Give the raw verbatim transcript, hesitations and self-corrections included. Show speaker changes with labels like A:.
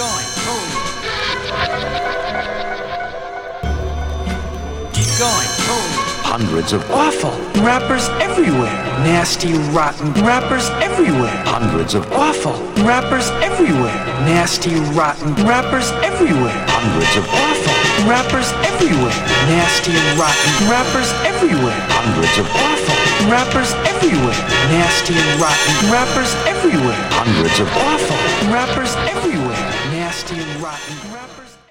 A: going, boom. Keep going, boom.
B: Hundreds of
C: awful rappers everywhere. Nasty, rotten rappers everywhere.
B: Hundreds of
C: awful rappers everywhere. Nasty, rotten rappers everywhere.
B: Hundreds of
C: awful rappers everywhere. Nasty, rotten rappers everywhere.
B: Hundreds of
C: awful rappers everywhere. Nasty, rotten rappers everywhere.
B: Hundreds of
C: awful rappers everywhere. Nasty, rotten rappers.